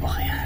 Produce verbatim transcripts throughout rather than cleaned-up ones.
Port-Réal.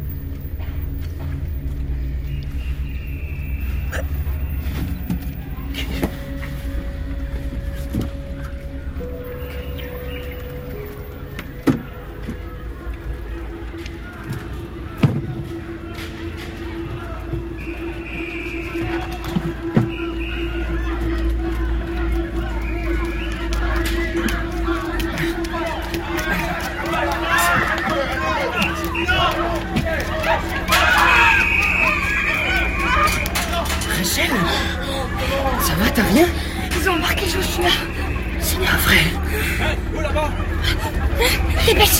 Rachel, ça va, t'as rien? Ils ont embarqué Joshua. C'est pas vrai. Hein, où là-bas? Dépêche.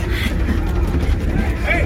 Hey.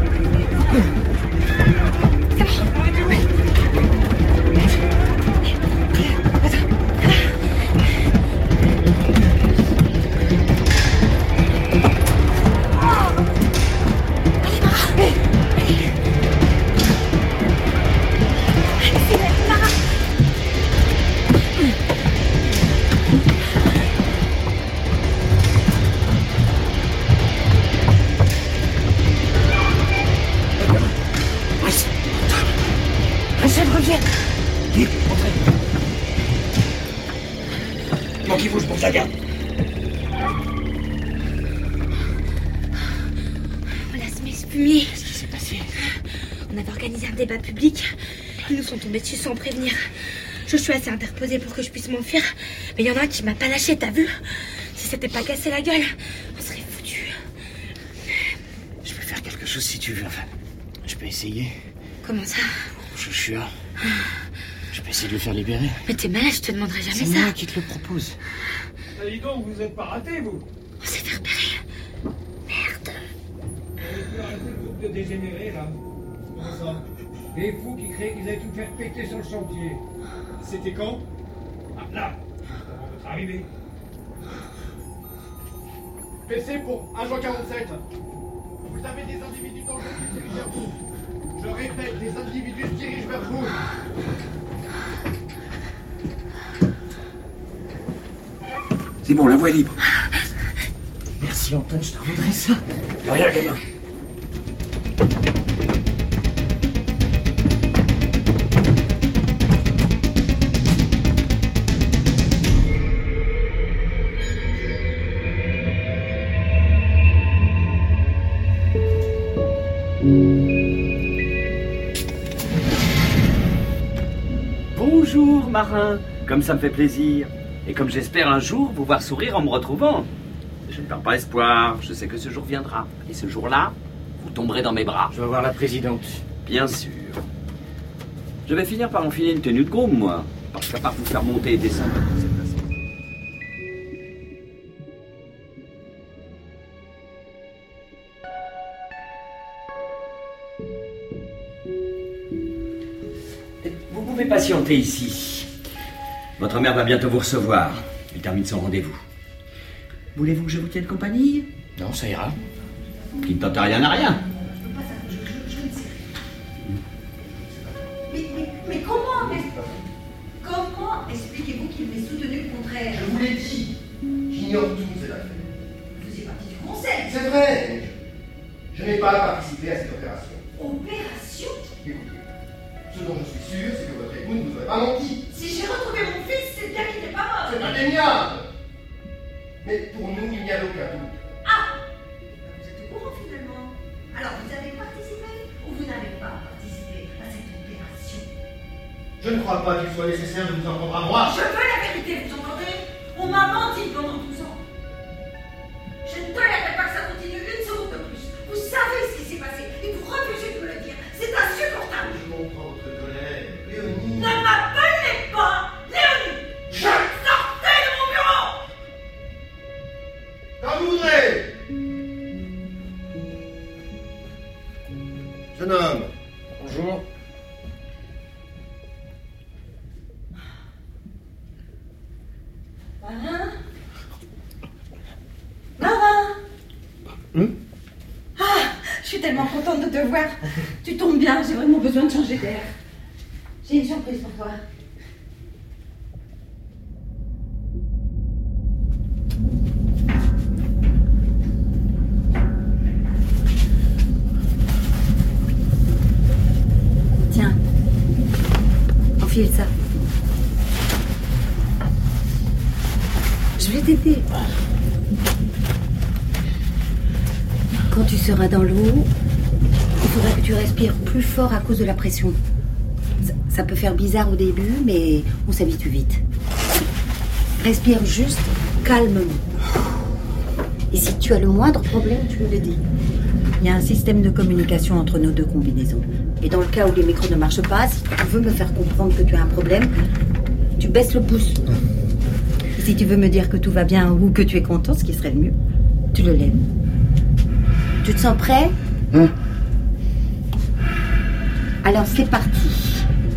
Rachel, reviens. Vite, entrez. Moi qui bouge pour ta garde. Voilà, ce mec fumier. Qu'est-ce qui s'est passé? On avait organisé un débat public. Ils nous sont tombés dessus sans prévenir. Joshua s'est interposé pour que je puisse m'enfuir. Mais il y en a un qui m'a pas lâché, t'as vu? Si c'était pas cassé la gueule, on serait foutus. Je peux faire quelque chose si tu veux. Enfin, je peux essayer. Comment ça? Joshua. Je peux essayer de le faire libérer. Mais t'es malade, je te demanderai jamais C'est ça. moi qui te le propose. Ah, dis donc, vous êtes pas ratés, vous. On s'est fait repérer. Merde. Vous avez pu arrêter le groupe de dégénérés, là. Comment ça? Les fous qui créaient qu'ils allaient tout faire péter sur le chantier. C'était quand? Ah, là, avant votre arrivée. P C pour un juin quarante-sept. Vous avez des individus dangereux qui se dirigent vers vous. Je répète, des individus se dirigent vers vous. C'est bon, la voie est libre. Merci Antoine, je te rendrai ça. De rien, gamin. Bonjour, marin. Comme ça me fait plaisir. Et comme j'espère un jour vous voir sourire en me retrouvant. Je ne perds pas espoir. Je sais que ce jour viendra. Et ce jour-là, vous tomberez dans mes bras. Je vais voir la présidente. Bien sûr. Je vais finir par enfiler une tenue de groom, moi. Parce qu'à part vous faire monter et descendre de cette façon. Vous pouvez patienter ici. Votre mère va bientôt vous recevoir. Elle termine son rendez-vous. Voulez-vous que je vous tienne compagnie? Non, ça ira. Qui ne tente rien à rien. Mais, mais, mais comment mais, comment expliquez-vous qu'il m'ait soutenu le contraire? Je vous l'ai dit. J'ignore tout de cette affaire. Vous faisiez partie du conseil. C'est vrai. Je n'ai pas participé à cette opération. Opération? Écoutez, ce dont je suis sûr, c'est que votre époux ne vous aurait pas menti. Si j'ai retrouvé mon fils, c'est bien qu'il n'est pas mort. C'est indéniable. Mais pour nous, il n'y a aucun doute. Ah! Vous êtes au courant finalement. Alors vous avez participé ou vous n'avez pas participé à cette opération? Je ne crois pas qu'il soit nécessaire de vous en prendre à moi. Je veux la vérité, vous entendez? On m'a menti pendant douze ans. Je ne tolérerai pas que ça continue une seconde de plus. Vous savez ce qui s'est passé et vous refusez de me le dire. C'est insupportable. Je comprends votre colère. Léonie. Ne m'appelez pas Léonie. Je... Sortez de mon bureau. Quand vous voudrez. Jeune homme. Bonjour. Marin? Marin? Hum? Ah, je suis tellement contente de te voir. Tu tombes bien, j'ai vraiment besoin de changer d'air. J'ai une surprise pour toi. File ça. Je vais t'aider. Quand tu seras dans l'eau, il faudra que tu respires plus fort à cause de la pression. Ça, ça peut faire bizarre au début, mais on s'habitue vite. Respire juste calmement. Et si tu as le moindre problème, tu me le dis. Il y a un système de communication entre nos deux combinaisons. Et dans le cas où les micros ne marchent pas, si tu veux me faire comprendre que tu as un problème, tu baisses le pouce. Et si tu veux me dire que tout va bien ou que tu es content, ce qui serait le mieux, tu le lèves. Tu te sens prêt ? Hein ? Alors c'est parti.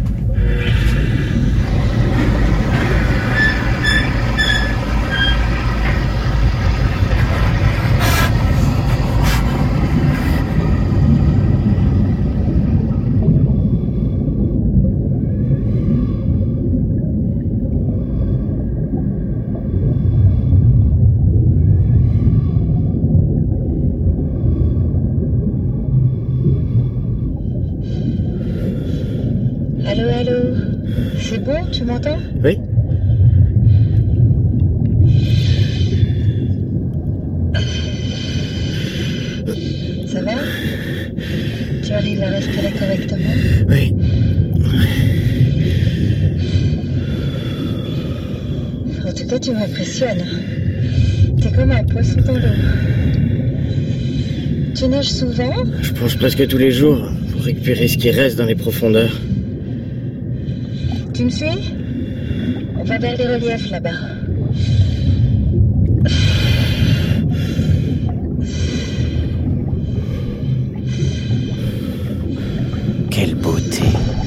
Allô, allô. C'est bon, tu m'entends ? Oui. Ça va ? Tu arrives à respirer correctement ? Oui. En tout cas, tu m'impressionnes. T'es comme un poisson dans l'eau. Tu nages souvent ? Je pense presque tous les jours pour récupérer ce qui reste dans les profondeurs. Tu me suis ? On va vers les reliefs là-bas. Quelle beauté.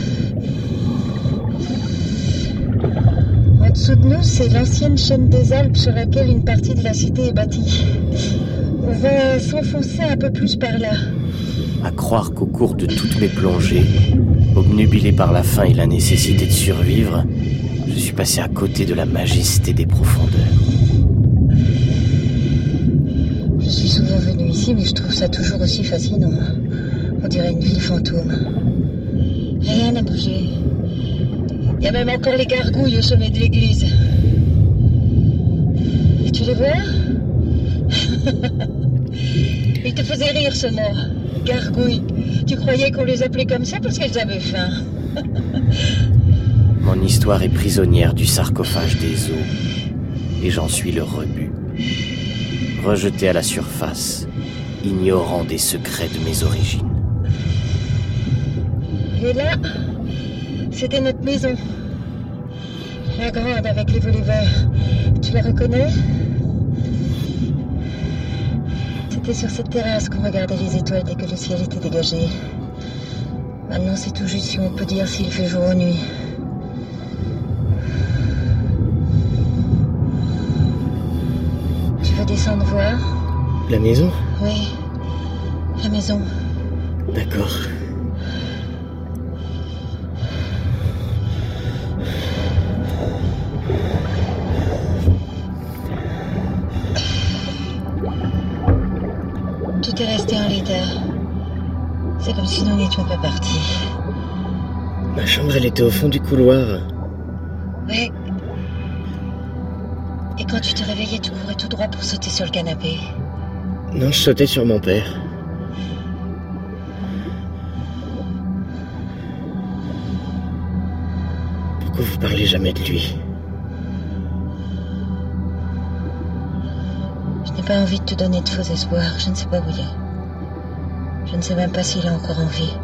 En dessous de nous, c'est l'ancienne chaîne des Alpes sur laquelle une partie de la cité est bâtie. On va s'enfoncer un peu plus par là. À croire qu'au cours de toutes mes plongées, obnubilé par la faim et la nécessité de survivre, je suis passé à côté de la majesté des profondeurs. Je suis souvent venu ici, mais je trouve ça toujours aussi fascinant. On dirait une ville fantôme. Rien n'a bougé. Il y a même encore les gargouilles au sommet de l'église. Et tu les vois ? Il te faisait rire ce mot. Gargouilles. Tu croyais qu'on les appelait comme ça parce qu'elles avaient faim. Mon histoire est prisonnière du sarcophage des eaux, et j'en suis le rebut. Rejeté à la surface, ignorant des secrets de mes origines. Et là, c'était notre maison. La grande avec les volets verts. Tu la reconnais ? C'était sur cette terrasse qu'on regardait les étoiles dès que le ciel était dégagé. Maintenant, c'est tout juste si on peut dire s'il fait jour ou nuit. Tu veux descendre voir ? La maison ? Oui, la maison. D'accord. Tout est resté en l'état. C'est comme si nous n'étions pas partis. Ma chambre, elle était au fond du couloir. Oui. Et quand tu te réveillais, tu courais tout droit pour sauter sur le canapé. Non, je sautais sur mon père. Pourquoi vous parlez jamais de lui ? Je n'ai pas envie de te donner de faux espoirs. Je ne sais pas où il est. Je ne sais même pas s'il est encore en vie.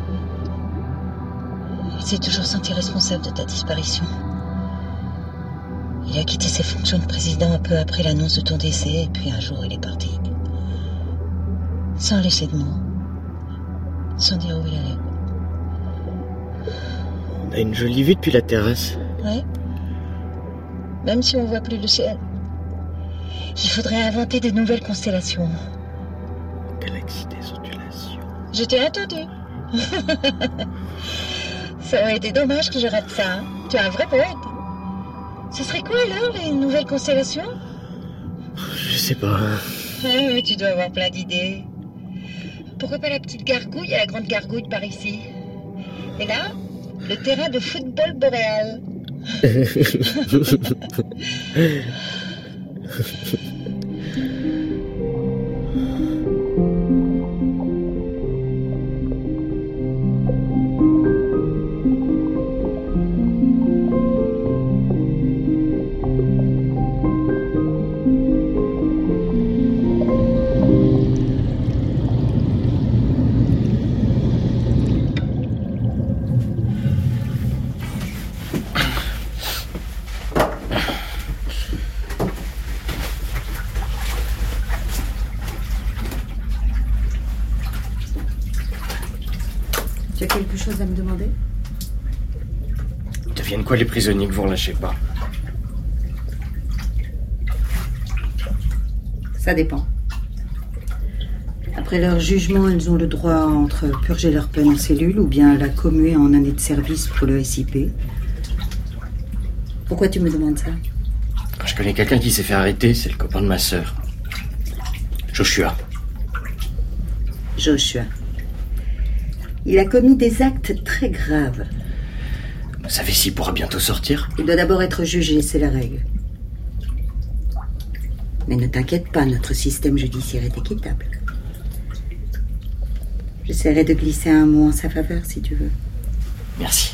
Il s'est toujours senti responsable de ta disparition. Il a quitté ses fonctions de président un peu après l'annonce de ton décès, et puis un jour il est parti. Sans laisser de mots. Sans dire où il allait. On a une jolie vue depuis la terrasse. Ouais. Même si on voit plus le ciel. Il faudrait inventer de nouvelles constellations. Galaxie des ondulations. Je t'ai entendu. Ça aurait été dommage que je rate ça. Hein. Tu es un vrai poète. Ce serait quoi alors, les nouvelles constellations ? Je sais pas. Oh, tu dois avoir plein d'idées. Pourquoi pas la petite gargouille et la grande gargouille par ici ? Et là, Le terrain de football boréal. Tu as quelque chose à me demander? Deviennent quoi les prisonniers que vous relâchez pas? Ça dépend. Après leur jugement, ils ont le droit entre purger leur peine en cellule ou bien la commuer en année de service pour le S I P. Pourquoi tu me demandes ça? Je connais quelqu'un qui s'est fait arrêter, c'est le copain de ma sœur. Joshua. Joshua. Il a commis des actes très graves. Vous savez s'il pourra bientôt sortir? Il doit d'abord être jugé, c'est la règle. Mais ne t'inquiète pas, notre système judiciaire est équitable. J'essaierai de glisser un mot en sa faveur, si tu veux. Merci.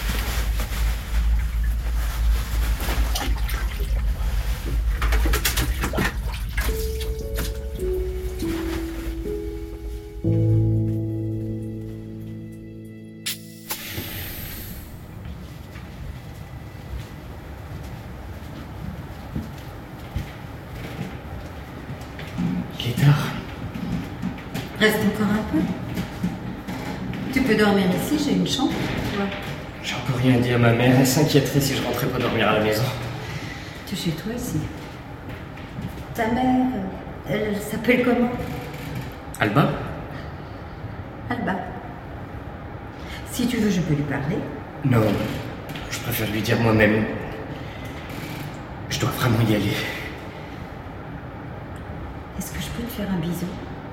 Il est tard. Reste encore un peu. Tu peux dormir ici, j'ai une chambre. Ouais. J'ai encore rien dit à ma mère, elle s'inquiéterait si je rentrais pas dormir à la maison. Tu es chez toi ici. Ta mère, elle s'appelle comment? Alba? Alba. Si tu veux, je peux lui parler. Non, je préfère lui dire moi-même. Je dois vraiment y aller. Est-ce que je peux te faire un bisou?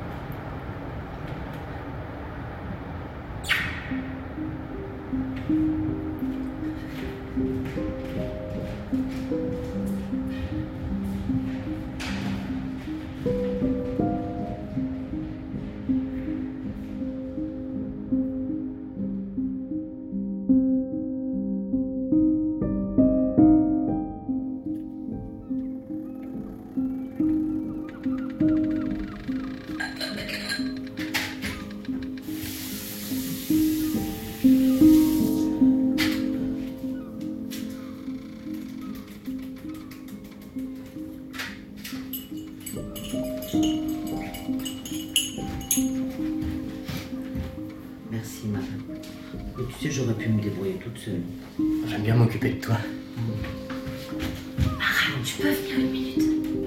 Merci, Marin. Et tu sais, j'aurais pu me débrouiller toute seule. J'aime bien m'occuper de toi. Marin, tu peux venir une minute?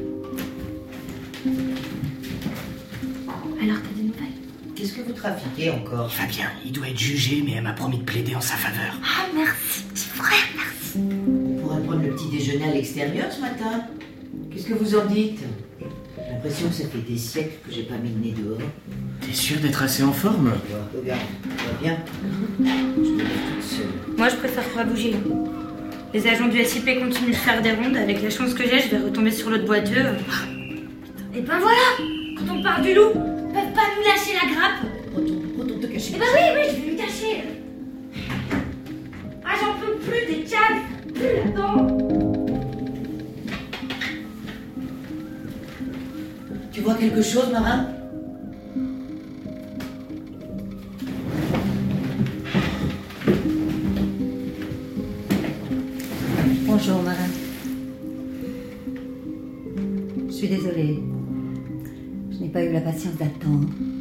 Alors, t'as des nouvelles? Qu'est-ce que vous trafiquez encore? Il va bien, il doit être jugé, mais elle m'a promis de plaider en sa faveur. Ah, merci, petit frère, merci. On pourrait prendre le petit déjeuner à l'extérieur ce matin. Qu'est-ce que vous en dites? J'ai l'impression que ça fait des siècles que j'ai pas mis le nez dehors. T'es sûr d'être assez en forme? Ouais, regarde, tu vois bien. Je me lève toute seule. Moi, je préfère pas bouger. Les agents du S I P continuent de faire des rondes. Avec la chance que j'ai, je vais retomber sur l'autre boiteux. Et ben voilà! Quand on parle du loup, ils peuvent pas nous lâcher la grappe. Retourne, retourne te cacher. Eh ben oui, oui, je vais lui cacher. Ah, j'en peux plus des cadres. Plus là-dedans. Tu vois quelque chose, Marin? Bonjour, Marin. Je suis désolée. Je n'ai pas eu la patience d'attendre.